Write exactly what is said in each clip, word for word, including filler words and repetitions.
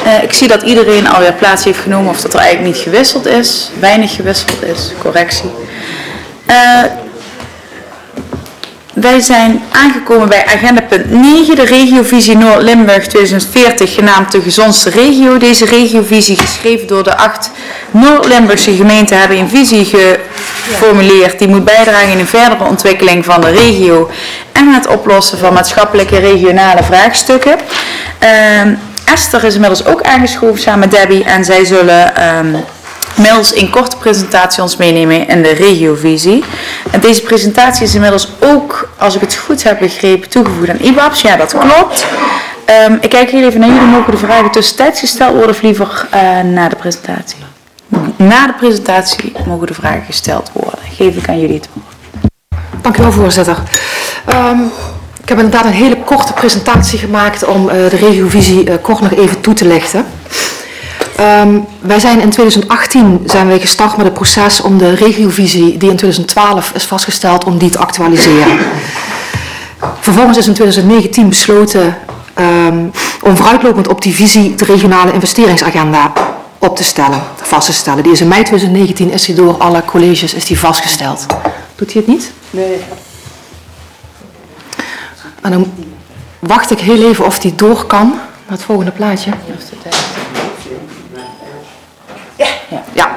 Uh, ik zie dat iedereen alweer plaats heeft genomen of dat er eigenlijk niet gewisseld is. Weinig gewisseld is, correctie. Uh, wij zijn aangekomen bij agenda punt negen, de regiovisie Noord-Limburg tweeduizend veertig, genaamd de gezondste regio. Deze regiovisie, geschreven door de acht Noord-Limburgse gemeenten, hebben een visie geformuleerd die moet bijdragen in een verdere ontwikkeling van de regio en het oplossen van maatschappelijke regionale vraagstukken. Uh, Esther is inmiddels ook aangeschoven samen met Debbie en zij zullen um, middels een korte presentatie ons meenemen in de regiovisie. En deze presentatie is inmiddels ook, als ik het goed heb begrepen, toegevoegd aan I B A B S. Ja, dat klopt. Um, ik kijk hier even naar jullie. Mogen de vragen tussentijds gesteld worden of liever uh, na de presentatie? Na de presentatie mogen de vragen gesteld worden. Geef ik aan jullie het woord. Dank u wel, voorzitter. Um, ik heb inderdaad een hele korte presentatie gemaakt om uh, de regiovisie uh, kort nog even toe te lichten. Um, wij zijn in tweeduizend achttien zijn wij gestart met het proces om de regiovisie die in tweeduizend twaalf is vastgesteld om die te actualiseren. Vervolgens is in tweeduizend negentien besloten um, om vooruitlopend op die visie de regionale investeringsagenda op te stellen, vast te stellen. Die is in mei tweeduizend negentien is die door alle colleges is die vastgesteld. Doet hij het niet? Nee. En dan wacht ik heel even of die door kan naar het volgende plaatje. Ja. Ja. Ja.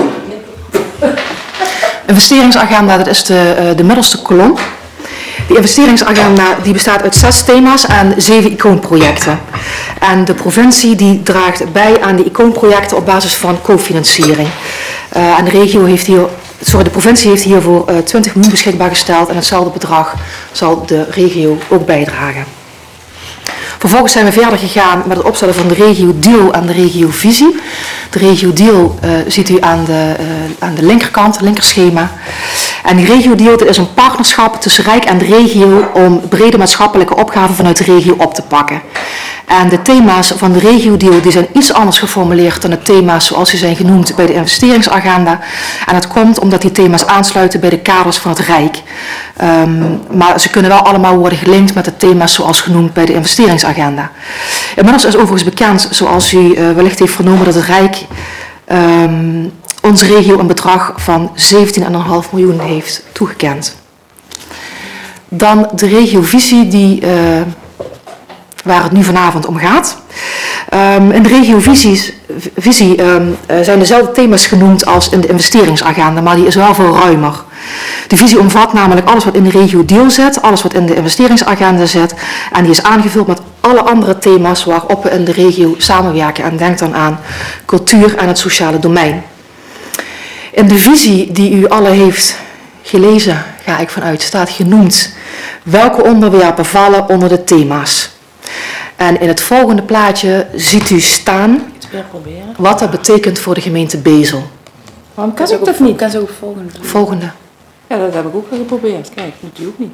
Investeringsagenda, dat is de, de middelste kolom. Die investeringsagenda die bestaat uit zes thema's en zeven icoonprojecten. En de provincie die draagt bij aan die icoonprojecten op basis van cofinanciering. Uh, en de regio heeft hier, sorry, de provincie heeft hiervoor uh, twintig miljoen beschikbaar gesteld en hetzelfde bedrag zal de regio ook bijdragen. Vervolgens zijn we verder gegaan met het opstellen van de regio-deal en de regiovisie. De regio-deal uh, ziet u aan de, uh, aan de linkerkant, linkerschema. En die regio-deal is een partnerschap tussen Rijk en de regio om brede maatschappelijke opgaven vanuit de regio op te pakken. En de thema's van de regio-deal die zijn iets anders geformuleerd dan de thema's zoals die zijn genoemd bij de investeringsagenda. En dat komt omdat die thema's aansluiten bij de kaders van het Rijk. Um, maar ze kunnen wel allemaal worden gelinkt met de thema's zoals genoemd bij de investeringsagenda. Inmiddels is overigens bekend, zoals u uh, wellicht heeft vernomen, dat het Rijk um, onze regio een bedrag van zeventien komma vijf miljoen heeft toegekend. Dan de regiovisie die, uh, waar het nu vanavond om gaat. Um, in de regiovisie visie, um, uh, zijn dezelfde thema's genoemd als in de investeringsagenda, maar die is wel veel ruimer. De visie omvat namelijk alles wat in de regio-deal zit, alles wat in de investeringsagenda zit en die is aangevuld met alle andere thema's waarop we in de regio samenwerken en denk dan aan cultuur en het sociale domein. In de visie die u alle heeft gelezen, ga ik vanuit, staat genoemd welke onderwerpen vallen onder de thema's. En in het volgende plaatje ziet u staan wat dat betekent voor de gemeente Bezel. Waarom kan ik dat niet? Kan ze ook volgende doen? Volgende. Ja, dat heb ik ook geprobeerd. Kijk, dat doet u ook niet.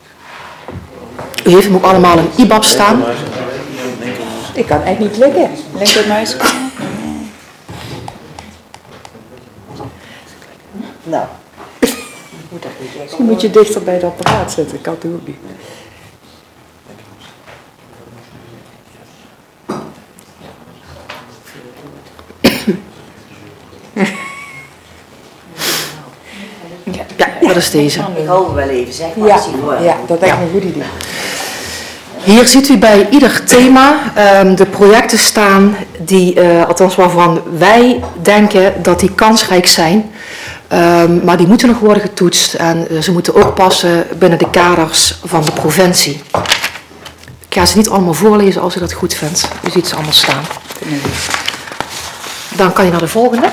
U heeft hem ook allemaal in I B A B S staan. Ik kan echt niet klikken. Linkermuis. Nou. Misschien moet je dichter bij het apparaat zitten. Ik kan het ook niet. Ja, dat is deze. Ik hou wel even, zeg maar. Ja, ja, dat lijkt me een goed idee. Hier ziet u bij ieder thema um, de projecten staan, die, uh, althans waarvan wij denken dat die kansrijk zijn. Um, maar die moeten nog worden getoetst en uh, ze moeten ook passen binnen de kaders van de provincie. Ik ga ze niet allemaal voorlezen als u dat goed vindt. U ziet ze allemaal staan. Dan kan je naar de volgende.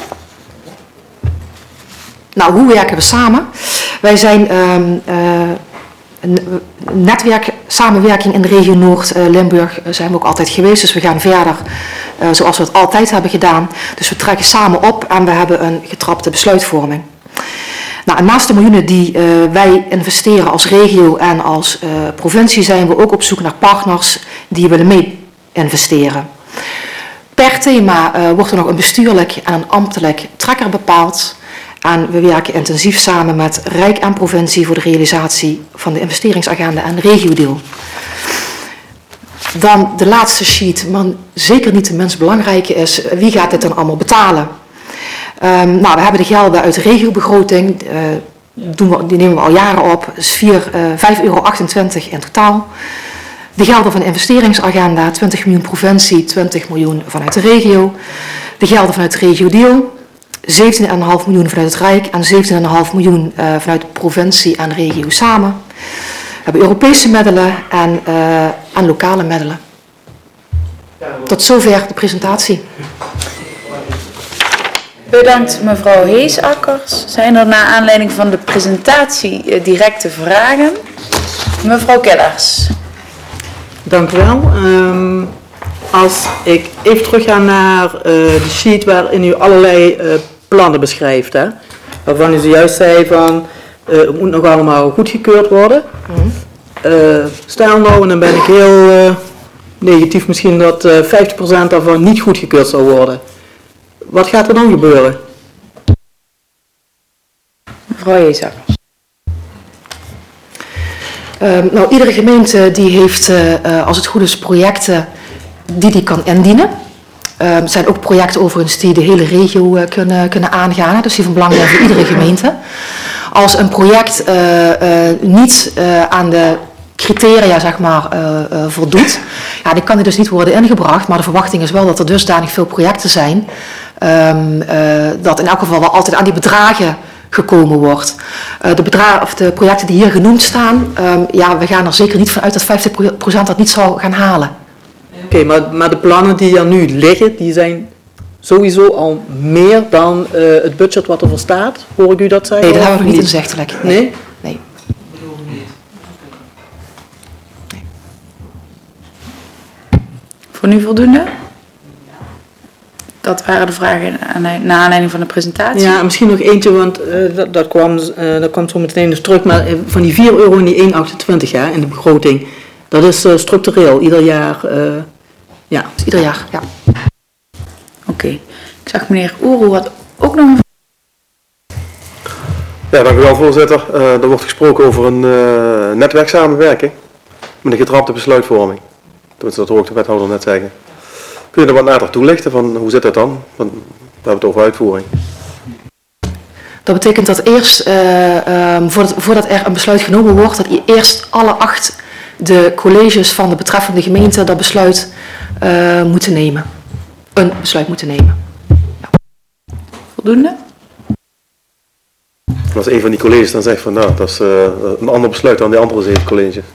Nou, hoe werken we samen? Wij zijn um, uh, een netwerk, samenwerking in de regio Noord-Limburg uh, zijn we ook altijd geweest. Dus we gaan verder uh, zoals we het altijd hebben gedaan. Dus we trekken samen op en we hebben een getrapte besluitvorming. Nou, en naast de miljoenen die uh, wij investeren als regio en als uh, provincie zijn we ook op zoek naar partners die willen mee investeren. Per thema uh, wordt er nog een bestuurlijk en een ambtelijk trekker bepaald. En we werken intensief samen met Rijk en provincie voor de realisatie van de investeringsagenda en de regio-deal. Dan de laatste sheet, maar zeker niet de minst belangrijke is, wie gaat dit dan allemaal betalen? Um, nou, we hebben de gelden uit de regiobegroting, uh, doen we, die nemen we al jaren op, dat is vijf euro achtentwintig in totaal. De gelden van de investeringsagenda, twintig miljoen provincie, twintig miljoen vanuit de regio. De gelden vanuit de regio-deal, zeventien komma vijf miljoen vanuit het Rijk en zeventien komma vijf miljoen uh, vanuit de provincie en de regio samen. We hebben Europese middelen en, uh, en lokale middelen. Tot zover de presentatie. Bedankt mevrouw Heesakkers. Zijn er naar aanleiding van de presentatie uh, directe vragen? Mevrouw Kellers. Dank u wel. Um, als ik even terug ga naar uh, de sheet waarin u allerlei uh, plannen beschrijft, hè, waarvan u zojuist zei van uh, het moet nog allemaal goedgekeurd worden. Mm. Uh, stel nou, en dan ben ik heel uh, negatief misschien, dat uh, vijftig procent daarvan niet goedgekeurd zal worden. Wat gaat er dan gebeuren? Mevrouw Heesakkers. Um, nou, iedere gemeente die heeft, uh, als het goed is, projecten die die kan indienen. Er um, zijn ook projecten overigens die de hele regio uh, kunnen, kunnen aangaan, dus die van belang zijn voor iedere gemeente. Als een project uh, uh, niet uh, aan de criteria, zeg maar, uh, uh, voldoet, ja, die kan die dus niet worden ingebracht, maar de verwachting is wel dat er dusdanig veel projecten zijn, um, uh, dat in elk geval wel altijd aan die bedragen gekomen wordt. Uh, de, bedra- of de projecten die hier genoemd staan, um, ja, we gaan er zeker niet vanuit dat vijftig procent dat niet zal gaan halen. Oké, okay, maar, maar de plannen die er nu liggen, die zijn sowieso al meer dan uh, het budget wat ervoor staat. Hoor ik u dat zeggen? Nee, dat hebben we nog niet inzichtelijk. Nee? Nee? Nee. Nee. Voor nu voldoende? Dat waren de vragen naar aanleiding van de presentatie. Ja, misschien nog eentje, want uh, dat, dat, kwam, uh, dat kwam zo meteen dus terug. Maar uh, van die vier euro en die één komma achtentwintig ja, in de begroting, dat is uh, structureel, ieder jaar. Uh, ja. Dus ieder jaar, ja. Oké. Okay. Ik zag meneer Oeroe had ook nog een vraag. Ja, dank u wel, voorzitter. Uh, er wordt gesproken over een uh, netwerksamenwerking met een getrapte besluitvorming. Dat hoor ik de wethouder net zeggen. Kun je er wat nader toelichten van hoe zit dat dan? Want we hebben het over uitvoering. Dat betekent dat eerst, uh, um, voordat, voordat er een besluit genomen wordt, dat eerst alle acht de colleges van de betreffende gemeente dat besluit uh, moeten nemen. Een besluit moeten nemen. Ja. Voldoende? Als een van die colleges dan zegt van nou, dat is uh, een ander besluit dan die andere zeven colleges.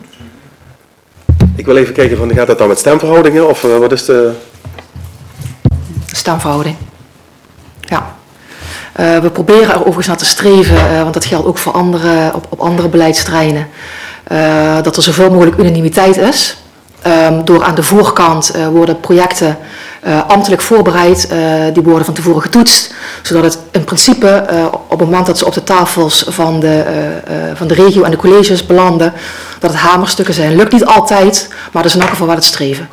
Ik wil even kijken van, gaat dat dan met stemverhoudingen of uh, wat is de... Stemverhouding. Ja. Uh, we proberen er overigens naar te streven, uh, want dat geldt ook voor andere, op, op andere beleidsterreinen, uh, dat er zoveel mogelijk unanimiteit is. Um, door aan de voorkant uh, worden projecten uh, ambtelijk voorbereid, uh, die worden van tevoren getoetst, zodat het in principe uh, op het moment dat ze op de tafels van de, uh, uh, van de regio en de colleges belanden, dat het hamerstukken zijn. Lukt niet altijd, maar dat is in elk geval wel het streven.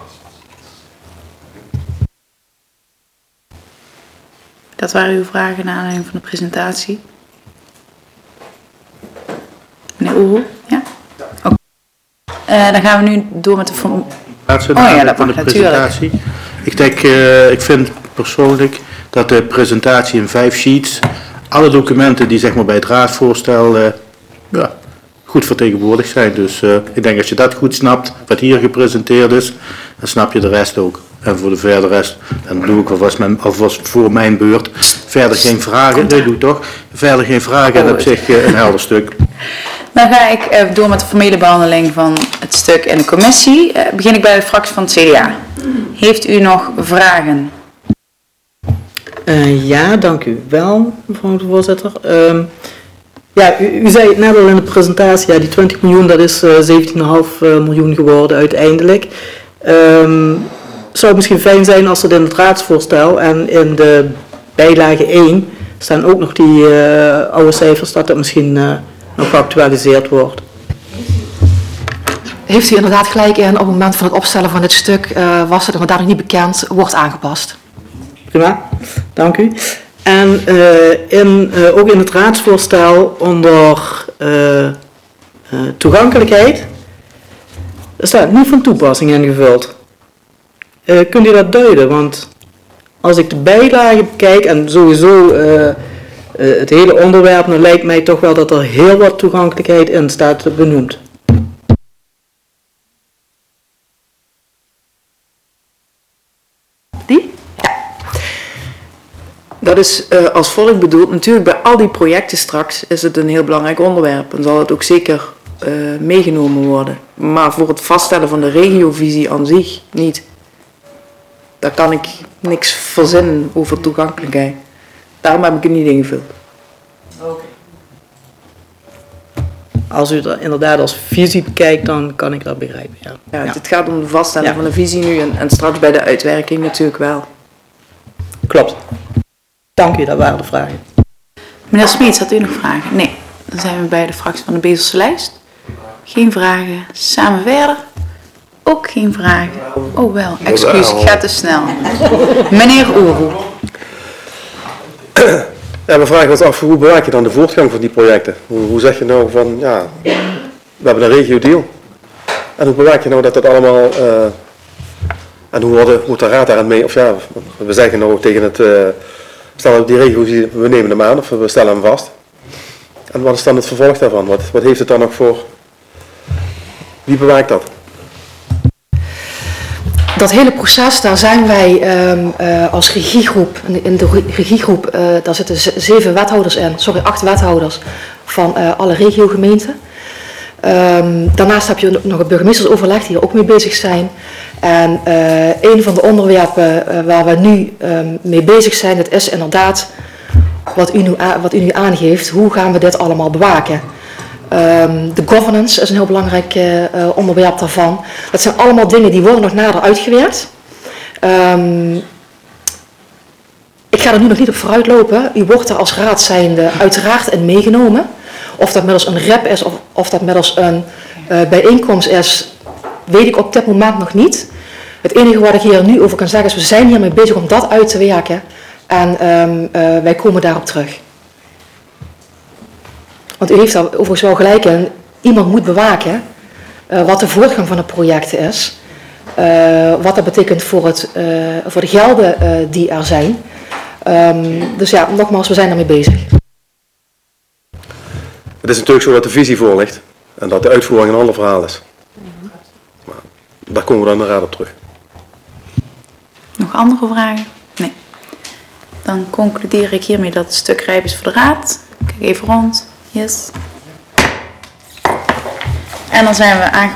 Dat waren uw vragen naar aanleiding van de presentatie. Meneer Oeroe, ja? Oké. Uh, dan gaan we nu door met de... Form... Oh ja, dat mag natuurlijk. Ik denk, uh, ik vind persoonlijk dat de presentatie in vijf sheets, alle documenten die zeg maar bij het raadsvoorstel uh, ja, goed vertegenwoordigd zijn. Dus uh, ik denk als je dat goed snapt, wat hier gepresenteerd is, dan snap je de rest ook. En voor de verder rest, dan doe ik alvast, mijn, alvast voor mijn beurt verder geen vragen. Nee, doe toch. Verder geen vragen en op zich uh, een helder stuk. Dan ga ik uh, door met de formele behandeling van het stuk in de commissie. Uh, begin ik bij de fractie van het C D A. Heeft u nog vragen? Uh, ja, dank u wel, mevrouw de voorzitter. Um, ja, u, u zei het net al in de presentatie, ja, die twintig miljoen, dat is uh, zeventien komma vijf miljoen geworden uiteindelijk. Um, zou het misschien fijn zijn als het in het raadsvoorstel en in de bijlage één staan ook nog die uh, oude cijfers, dat dat misschien uh, nog geactualiseerd wordt. Heeft u inderdaad gelijk in, op het moment van het opstellen van dit stuk uh, was het inderdaad nog niet bekend, wordt aangepast. Prima, dank u. En uh, in, uh, ook in het raadsvoorstel onder uh, uh, toegankelijkheid Er staat niet van toepassing ingevuld. Uh, kunt u dat duiden? Want als ik de bijlage bekijk en sowieso uh, uh, het hele onderwerp, dan lijkt mij toch wel dat er heel wat toegankelijkheid in staat benoemd. Die? Ja. Dat is uh, als volgt bedoeld. Natuurlijk bij al die projecten straks is het een heel belangrijk onderwerp en zal het ook zeker uh, meegenomen worden. Maar voor het vaststellen van de regiovisie aan zich niet. Daar kan ik niks verzinnen over toegankelijkheid. Daarom heb ik het niet ingevuld. Okay. Als u er inderdaad als visie bekijkt, dan kan ik dat begrijpen. Ja. Ja, Ja. Het gaat om de vaststelling Ja. van de visie nu en, en straks bij de uitwerking natuurlijk wel. Klopt. Dank u, dat waren de vragen. Meneer Smeets, had u nog vragen? Nee. Dan zijn we bij de fractie van de Bezelse lijst. Geen vragen. Samen verder. Ook geen vragen. Oh wel, excuus, ik ga te snel. Meneer Oeroe. Ja, we vragen ons af, hoe bewaak je dan de voortgang van die projecten? Hoe, hoe zeg je nou van, ja, we hebben een regio-deal. En hoe bewaak je nou dat dat allemaal, uh, en hoe wordt, wordt de raad daaraan mee, of ja, we zeggen nou tegen het, uh, stellen die regio, we nemen hem aan, of we stellen hem vast. En wat is dan het vervolg daarvan? Wat, wat heeft het dan nog voor, wie bewaakt dat? Dat hele proces, daar zijn wij um, uh, als regiegroep, in de regiegroep, uh, daar zitten z- zeven wethouders in, sorry, acht wethouders van uh, alle regiogemeenten. Um, daarnaast heb je nog het burgemeestersoverleg die er ook mee bezig zijn. En uh, een van de onderwerpen uh, waar we nu um, mee bezig zijn, dat is inderdaad wat u, nu, wat u nu aangeeft, hoe gaan we dit allemaal bewaken? Um, de governance is een heel belangrijk uh, onderwerp daarvan. Dat zijn allemaal dingen die worden nog nader uitgewerkt. Um, ik ga er nu nog niet op vooruit lopen. U wordt er als raad zijnde uiteraard in meegenomen. Of dat middels een rep is of, of dat middels een uh, bijeenkomst is, weet ik op dit moment nog niet. Het enige wat ik hier nu over kan zeggen is, we zijn hiermee bezig om dat uit te werken. En um, uh, wij komen daarop terug. Want u heeft daar overigens wel gelijk in, iemand moet bewaken uh, wat de voortgang van het project is. Uh, wat dat betekent voor, het, uh, voor de gelden uh, die er zijn. Um, dus ja, nogmaals, we zijn daarmee bezig. Het is natuurlijk zo dat de visie voor ligt en dat de uitvoering een ander verhaal is. Maar daar komen we dan de raad op terug. Nog andere vragen? Nee. Dan concludeer ik hiermee dat het stuk rijp is voor de raad. Kijk even rond. Yes. En dan zijn we aangekomen